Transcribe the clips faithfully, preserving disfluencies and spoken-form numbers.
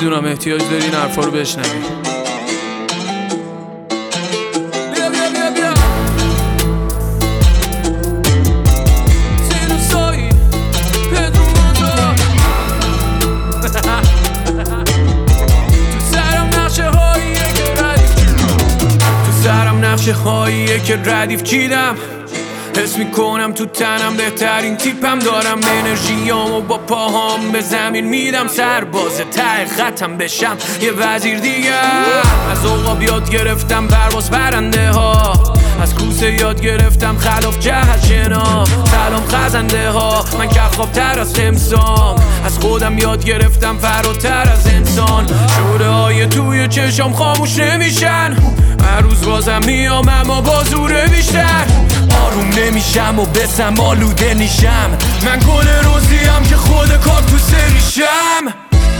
میدونم احتیاج داری این حرفا رو بشنوی. بیا بیا بیا بیا سینوسایی پدرو مانزا تو سرم نقشه هاییه که ردیف تو سرم نقشه هاییه که ردیف چیدم. حس میکنم تو تنم بهترین تیپم، دارم انرژیامو با پاهام به زمین میدم. سرباز ته خطم بشم یه وزیر دیگه. از عقاب یاد گرفتم پرواز پرنده ها، از کوسه یاد گرفتم خلاف جهت شنا. سلام خزنده ها، من کخاب تر از تمسام. از خودم یاد گرفتم فراتر از انسان. شوره های توی چشام خاموش نمیشن، هر روز بازم میام اما با زوره بیشتر. آروم نمیشم و بسم آلوده نیشم، من گل روزیم که خود کاکتوس ریشم.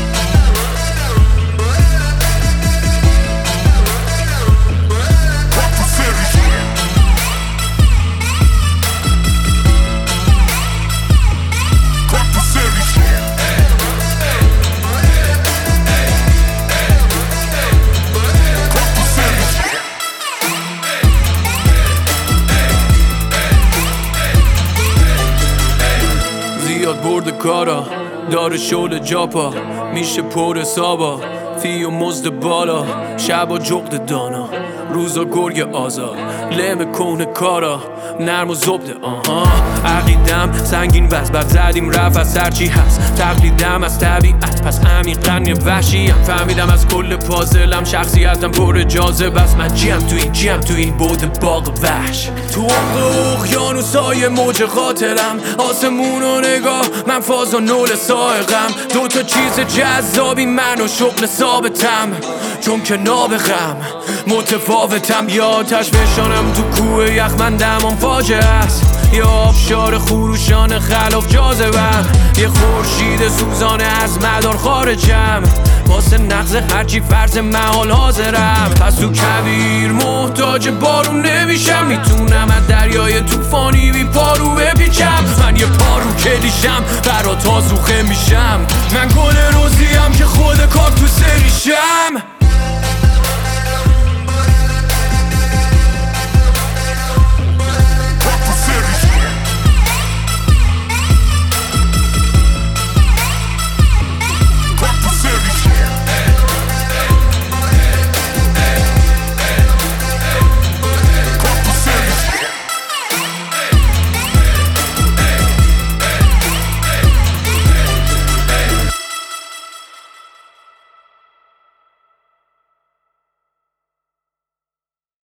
زیاد برد کارا داره شل جاپا، میشه پر حسابا فی و مزد بالا. شب و جغد دانا، روزا گرگ آزاد، لم کهنه کارا نرم و زبده. آها عقیدم سنگین بس بعد زدیم رفت از هرچی هست. تقلیدم از طبیعت پس عمیقاً یه وحشیم. فهمیدم از کل پازلم شخصیتم پر جاذبه است. من جیم تو این جیم تو این بود باغ وحش. تو عمق اقیانوسای موج خاطرم، آسمون و نگاه من فاز و نول سائقم. دو تا چیز جذابی من و شغل ثابتم، چون که نابغم متفاوتم. یا آتش بشانم تو کوه یخ من دمام فاجعه است، یا آبشار خروشان خلاف جاذبم. یه خورشید سوزانه از مدار خارجم، واسه نقض هرچی فرض محال حاضرم. پس تو کویر محتاج بارون نمیشم، میتونم از دریای طوفانی بی پارو بپیچم. من یه پارو کلیشم برا تازوخه میشم، من گل روزیم که خود کاکتوس ریشم.